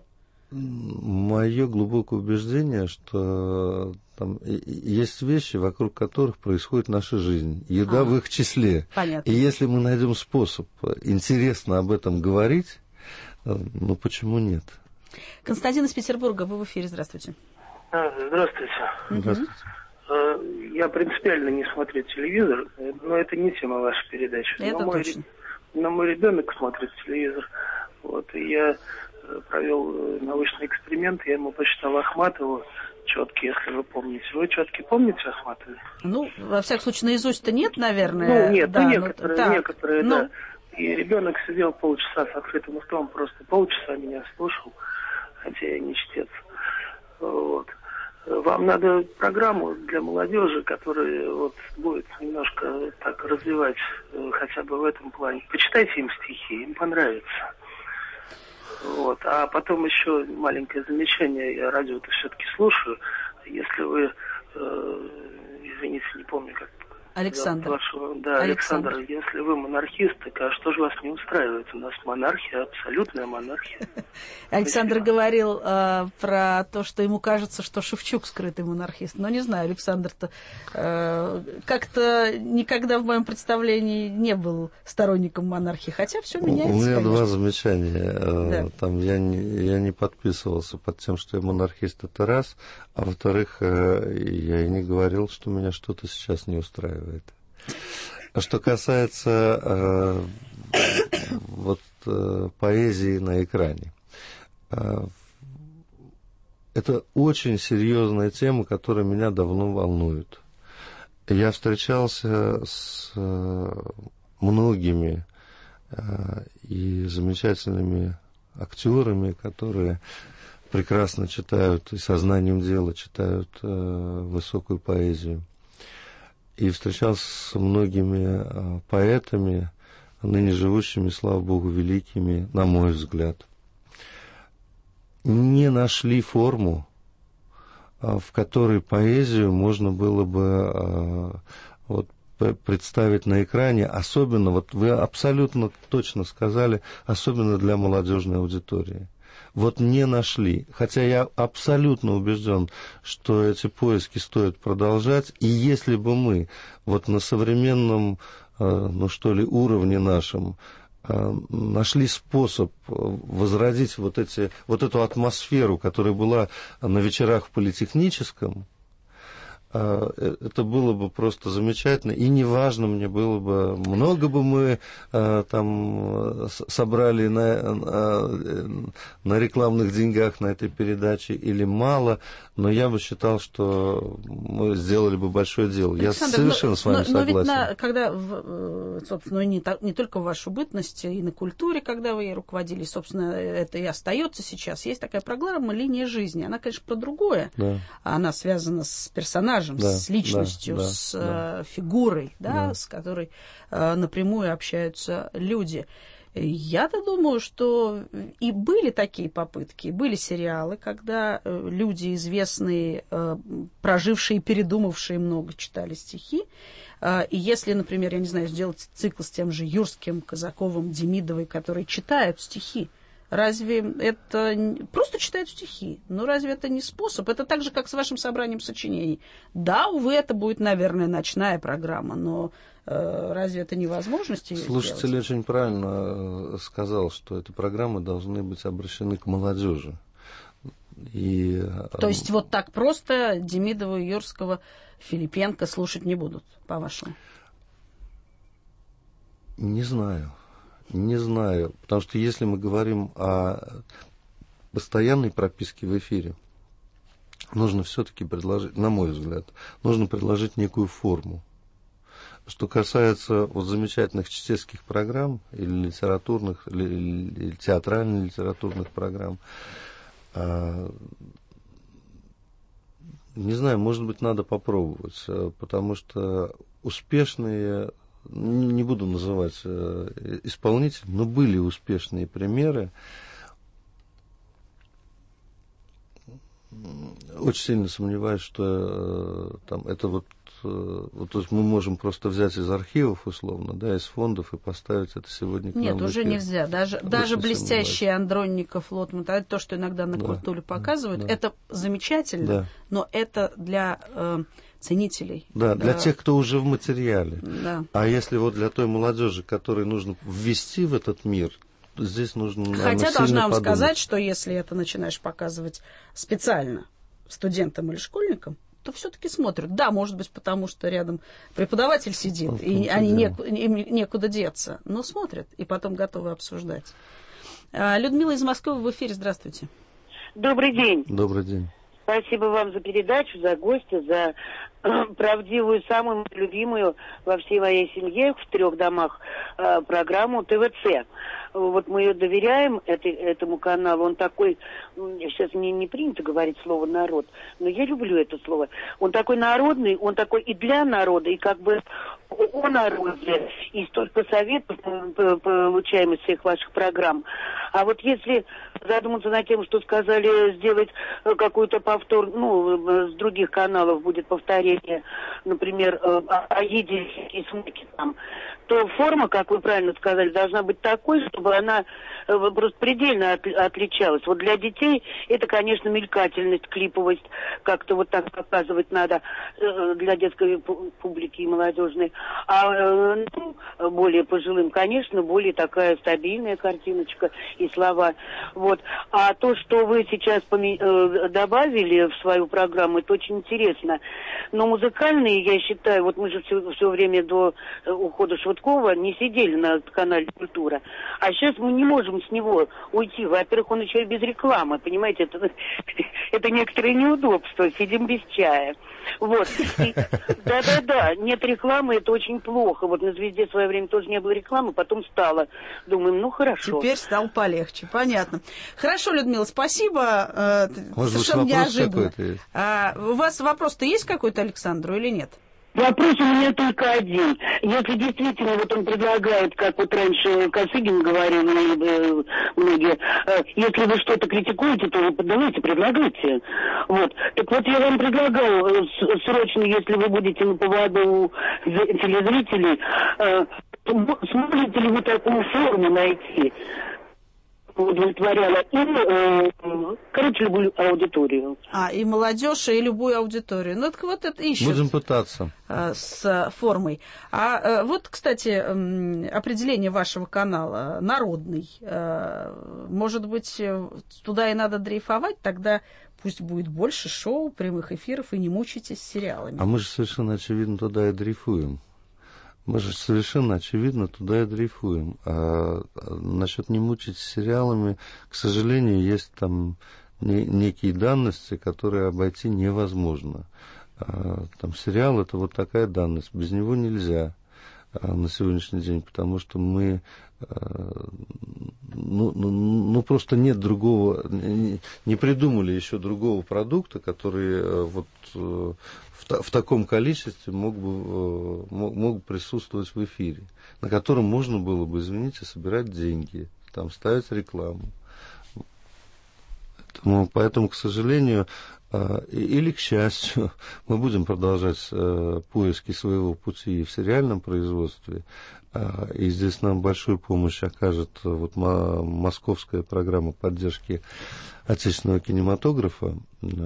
Мое глубокое убеждение, что там есть вещи, вокруг которых происходит наша жизнь. Еда а, в их числе. Понятно. И если мы найдем способ интересно об этом говорить, ну почему нет? Константин из Петербурга, вы в эфире, здравствуйте. Здравствуйте. Здравствуйте. Я принципиально не смотрю телевизор, но это не тема вашей передачи. Это но, мой, точно. но мой ребенок смотрит телевизор. Вот, и я провел научный эксперимент, я ему почитал Ахматову, четки, если вы помните. Вы четки помните, Ахматовой? Ну, во всяком случае, наизусть-то нет, наверное. Ну, нет, да, ну, некоторые, ну, некоторые, ну, да. И ребенок сидел полчаса с открытым ртом, просто полчаса меня слушал, хотя я не чтец. Вот. Вам надо программу для молодежи, которая вот будет немножко так развивать э, хотя бы в этом плане. Почитайте им стихи, им понравится. Вот. А потом еще маленькое замечание, я радио-то все-таки слушаю. Если вы, э, извините, не помню, как... Александр. Вашего, да, Александр. Александр, если вы монархист, так а что же вас не устраивает? У нас монархия, абсолютная монархия. Александр говорил э, про то, что ему кажется, что Шевчук скрытый монархист. Но не знаю, Александр-то э, как-то никогда в моем представлении не был сторонником монархии, хотя все меняется. У меня конечно. два замечания. Да. Там я не, я не подписывался под тем, что я монархист, это раз. А во-вторых, я и не говорил, что меня что-то сейчас не устраивает. А что касается э, вот, э, поэзии на экране, э, это очень серьезная тема, которая меня давно волнует. Я встречался с э, многими э, и замечательными актерами, которые прекрасно читают и сознанием дела читают э, высокую поэзию. И встречался с многими э, поэтами, ныне живущими, слава богу, великими, на мой взгляд. Не нашли форму, э, в которой поэзию можно было бы э, вот, представить на экране, особенно, вот вы абсолютно точно сказали, особенно для молодежной аудитории. Вот не нашли. Хотя я абсолютно убежден, что эти поиски стоит продолжать. И если бы мы вот на современном, ну что ли, уровне нашем нашли способ возродить вот, эти, вот эту атмосферу, которая была на вечерах в Политехническом, это было бы просто замечательно, и неважно мне было бы, много бы мы там собрали на, на рекламных деньгах на этой передаче или мало, но я бы считал, что мы сделали бы большое дело. Александр, я совершенно но, с вами но, согласен. Но ведь на, когда, собственно, не, не только в вашу бытность, и на культуре, когда вы ей руководили, собственно, это и остается сейчас, есть такая программа «Линия жизни». Она, конечно, про другое. Да. Она связана с персонажем, Да, с личностью, да, с да, э, фигурой, да, да. с которой э, напрямую общаются люди. Я-то думаю, что и были такие попытки, были сериалы, когда э, люди известные, э, прожившие, передумавшие много, читали стихи. Э, и если, например, я не знаю, сделать цикл с тем же Юрским, Казаковым, Демидовой, которые читают стихи, разве это... Просто читают стихи. Но разве это не способ? Это так же, как с вашим собранием сочинений. Да, увы, это будет, наверное, ночная программа, но э, разве это невозможность ее Слушатель сделать? очень правильно сказал, что эти программы должны быть обращены к молодежи. И... То есть вот так просто Демидова, Юрского, Филипенко слушать не будут, по-вашему? Не знаю. Не знаю, потому что если мы говорим о постоянной прописке в эфире, нужно все-таки предложить, на мой взгляд, нужно предложить некую форму. Что касается вот замечательных чтецких программ или литературных, или, или театрально-литературных программ, э, не знаю, может быть, надо попробовать, потому что успешные... Не буду называть э, исполнителей, но были успешные примеры. Очень сильно сомневаюсь, что э, там это вот, э, вот, то есть мы можем просто взять из архивов условно, да, из фондов и поставить это сегодня к нам. Нет, уже нельзя. Даже, даже блестящий Андронников, Лотман, то, что иногда на да, культуре показывают, да. Это замечательно, да. Но это для... Э, ценителей. Да, для да. тех, кто уже в материале. Да. А если вот для той молодежи, которой нужно ввести в этот мир, то здесь нужно, наверное, Хотя должна вам подумать. сказать, что если это начинаешь показывать специально студентам или школьникам, то все-таки смотрят. Да, может быть, потому что рядом преподаватель сидит, ну, и они не, им некуда деться, но смотрят и потом готовы обсуждать. Людмила из Москвы в эфире. Здравствуйте. Добрый день. Добрый день. Спасибо вам за передачу, за гостя, за правдивую, самую любимую во всей моей семье в трех домах э, программу ТВЦ. Вот мы ее доверяем этой, этому каналу. Он такой, сейчас мне не принято говорить слово «народ», но я люблю это слово. Он такой народный, он такой и для народа, и как бы о народе. И столько советов мы получаем из всех ваших программ. А вот если задуматься над тем, что сказали сделать какой-то повтор, ну, с других каналов будет повторение, например, о еде и смыке там, то форма, как вы правильно сказали, должна быть такой, чтобы она просто предельно от, отличалась. Вот для детей это, конечно, мелькательность, клиповость, как-то вот так показывать надо для детской публики и молодежной. А ну, более пожилым, конечно, более такая стабильная картиночка и слова. Вот. А то, что вы сейчас поме- добавили в свою программу, это очень интересно. Но музыкальные, я считаю, вот мы же все, все время до ухода Швыдкова не сидели на канале «Культура». А сейчас мы не можем с него уйти. Во-первых, он еще и без рекламы, понимаете, это, это некоторые неудобства, сидим без чая. Вот. Да-да-да, нет рекламы, это очень плохо. Вот на «Звезде» в свое время тоже не было рекламы, потом стало. Думаем, ну хорошо. Теперь стало полегче, понятно. Хорошо, Людмила, спасибо. Может, совершенно неожиданно. Есть? А, у вас вопрос-то есть какой-то Александру или нет? Вопрос у меня только один. Если действительно вот он предлагает, как вот раньше Косыгин говорил, и многие, если вы что-то критикуете, то вы давайте, предлагайте. Вот. Так вот я вам предлагаю срочно, если вы будете на поводу телезрителей, сможете ли вы такую форму найти? Удовлетворяла и, э, короче, любую аудиторию. А, и молодежь, и любую аудиторию. Ну, так вот это ищут. Будем пытаться. Э, с формой. А э, вот, кстати, э, определение вашего канала народный. Э, может быть, туда и надо дрейфовать, тогда пусть будет больше шоу, прямых эфиров, и не мучайтесь с сериалами. А мы же совершенно очевидно туда и дрейфуем. Мы же совершенно очевидно туда и дрейфуем. А насчет не мучить сериалами, к сожалению, есть там не, некие данности, которые обойти невозможно. А, там сериал — это вот такая данность. Без него нельзя а, на сегодняшний день, потому что мы... А, ну, ну, ну, просто нет другого... Не, не придумали еще другого продукта, который а, вот... в, в таком количестве мог бы, мог, мог бы присутствовать в эфире, на котором можно было бы, извините, собирать деньги, там, ставить рекламу. Поэтому, поэтому, к сожалению, или к счастью, мы будем продолжать поиски своего пути и в сериальном производстве. И здесь нам большую помощь окажет вот московская программа поддержки отечественного кинематографа.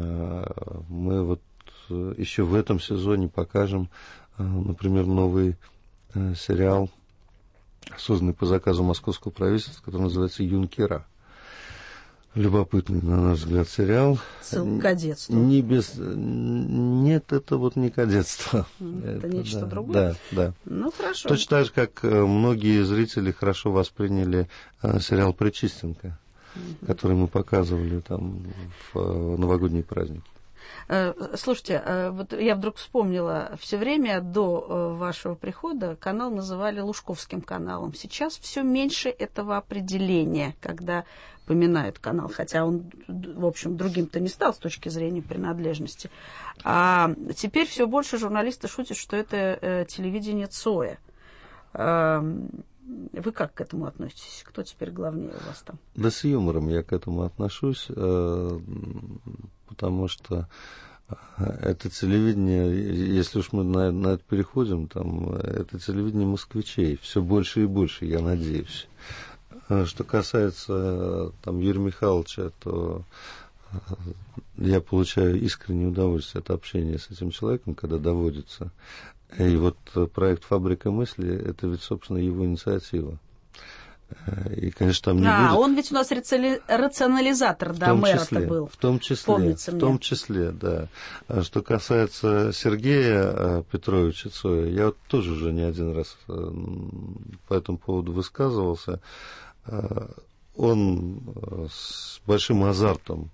Мы вот еще в этом сезоне покажем, например, новый сериал, созданный по заказу московского правительства, который называется «Юнкера». Любопытный, на наш взгляд, сериал. Ссылка к кадетству. Не без... Нет, это вот не кадетство. Это, это нечто да, другое? Да, да. Ну, хорошо. Точно так же, как многие зрители хорошо восприняли сериал «Пречистенко», угу. который мы показывали там в новогодние праздники. Слушайте, вот я вдруг вспомнила, все время до вашего прихода канал называли Лужковским каналом. Сейчас все меньше этого определения, когда поминают канал, хотя он, в общем, другим-то не стал с точки зрения принадлежности. А теперь все больше журналисты шутят, что это телевидение Цоя. Вы как к этому относитесь? Кто теперь главнее у вас там? Да с юмором я к этому отношусь, потому что это телевидение, если уж мы на, на это переходим, там, это телевидение москвичей, все больше и больше, я надеюсь. Что касается там, Юрия Михайловича, то я получаю искреннее удовольствие от общения с этим человеком, когда доводится. И вот проект «Фабрика мысли» — это ведь, собственно, его инициатива. И, конечно, там не а, будет... он ведь у нас раци... рационализатор, да, мэра-то был. В том числе, Помнится в мне. том числе, да. Что касается Сергея Петровича Цоя, я вот тоже уже не один раз по этому поводу высказывался. он с большим азартом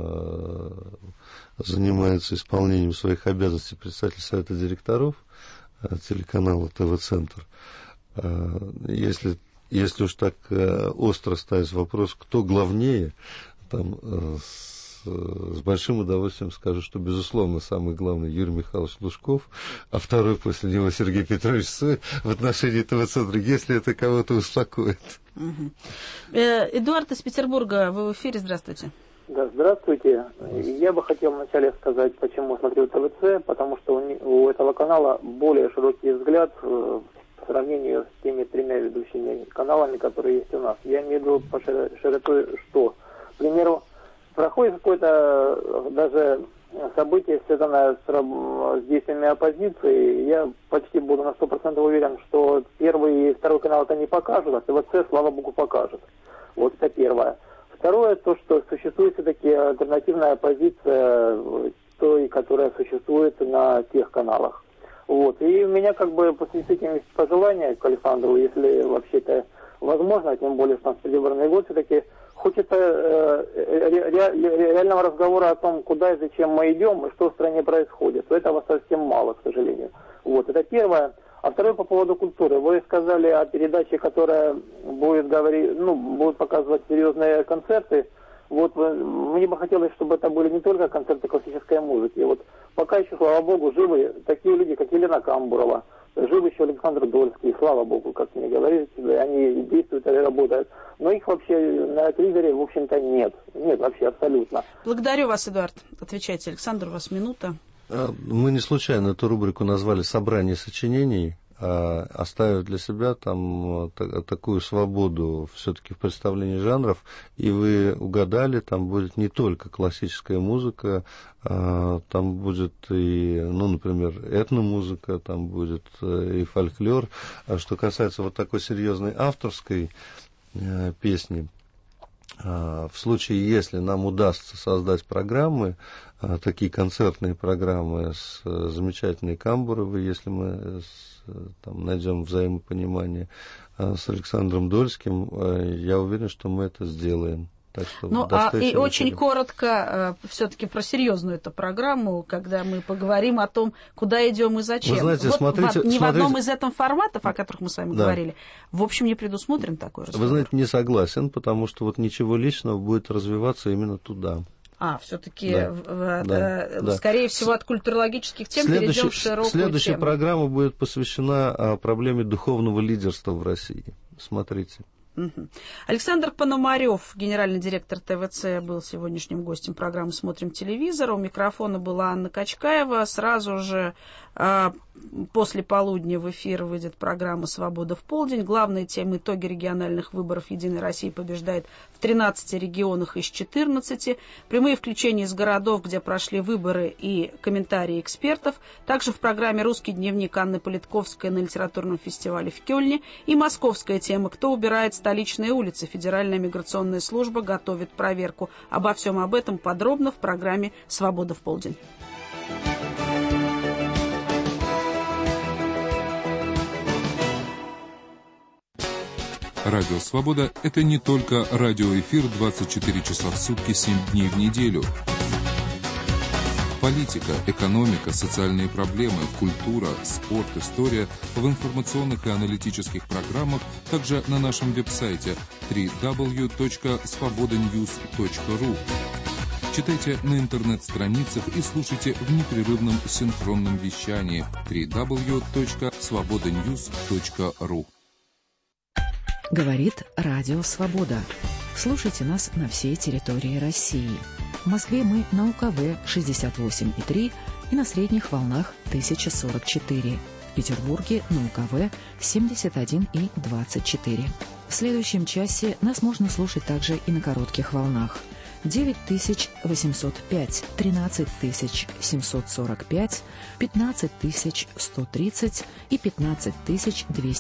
занимается исполнением своих обязанностей председателя Совета директоров телеканала ТВ-центр. Если, если уж так остро ставить вопрос, кто главнее, там, с, с большим удовольствием скажу, что, безусловно, самый главный Юрий Михайлович Лужков, а второй после него Сергей Петрович Цой в отношении ТВ-центра, если это кого-то успокоит. Угу. Эдуард из Петербурга, вы в эфире, здравствуйте. Да, здравствуйте. Я бы хотел вначале сказать, почему смотрю ТВЦ, потому что у, у этого канала более широкий взгляд э, по сравнению с теми тремя ведущими каналами, которые есть у нас. Я имею в виду по широтой что? К примеру, проходит какое-то даже событие, связанное с, с действиями оппозиции, я почти буду на сто процентов уверен, что первый и второй канал это не покажут, а ТВЦ, слава богу, покажет. Вот это первое. Второе, то, что существует все-таки альтернативная оппозиция той, которая существует на тех каналах. Вот. И у меня как бы после этим есть пожелание к Александру, если вообще-то возможно, тем более, что у нас предвыборный год, все-таки хочется э, ре, ре, реального разговора о том, куда и зачем мы идем и что в стране происходит. Этого совсем мало, к сожалению. Вот. Это первое. А второе по поводу культуры. Вы сказали о передаче, которая будет говорить, ну, будет показывать серьезные концерты. Вот мне бы хотелось, чтобы это были не только концерты классической музыки. Вот пока еще, слава богу, живы такие люди, как Елена Камбурова, жив еще Александр Дольский, слава богу, как мне говорили, они действуют и работают. Но их вообще на телевизоре, в общем-то, нет. Нет вообще абсолютно. Благодарю вас, Эдуард. Отвечайте, Александр, у вас минута. Мы не случайно эту рубрику назвали «Собрание сочинений», оставив для себя там такую свободу все-таки в представлении жанров, и вы угадали, там будет не только классическая музыка, там будет и, ну, например, этномузыка, там будет и фольклор. А что касается вот такой серьезной авторской песни, в случае, если нам удастся создать программы, такие концертные программы с замечательной Камбуровой, если мы там найдем взаимопонимание с Александром Дольским, я уверен, что мы это сделаем. Так что ну, а и очень коротко все-таки про серьезную эту программу, когда мы поговорим о том, куда идем и зачем. Вы знаете, вот смотрите, в, не смотрите. в одном из этих форматов, о которых мы с вами да. говорили, в общем, не предусмотрен такой разговор. Вы знаете, не согласен, потому что вот ничего личного будет развиваться именно туда. А, все-таки, да, в, да, э, да. скорее всего, от культурологических тем Следующий, перейдем в широкую Следующая тему. программа будет посвящена проблеме духовного лидерства в России. Смотрите. Угу. Александр Пономарев, генеральный директор ТВЦ, был сегодняшним гостем программы «Смотрим телевизор». У микрофона была Анна Качкаева. Сразу же э, после полудня в эфир выйдет программа «Свобода в полдень». Главные темы: итоги региональных выборов «Единая Россия» побеждает в тринадцати регионах из четырнадцати. Прямые включения из городов, где прошли выборы, и комментарии экспертов. Также в программе «Русский дневник» Анны Политковской на литературном фестивале в Кёльне. И московская тема: кто убирает столичные улицы. Федеральная миграционная служба готовит проверку. Обо всем об этом подробно в программе «Свобода в полдень». Радио «Свобода» — это не только радиоэфир двадцать четыре часа в сутки, семь дней в неделю. Политика, экономика, социальные проблемы, культура, спорт, история в информационных и аналитических программах, также на нашем веб-сайте дабл ю дабл ю дабл ю точка свобода ньюс точка ру. Читайте на интернет-страницах и слушайте в непрерывном синхронном вещании дабл ю дабл ю дабл ю точка свобода ньюс точка ру. Говорит Радио Свобода. Слушайте нас на всей территории России. В Москве мы на УКВ шестьдесят восемь и три и на средних волнах тысяча сорок четыре. В Петербурге на УКВ семьдесят один и двадцать четыре. В следующем часе нас можно слушать также и на коротких волнах. девять тысяч восемьсот пять, тринадцать тысяч семьсот сорок пять, пятнадцать тысяч сто тридцать и пятнадцать тысяч двести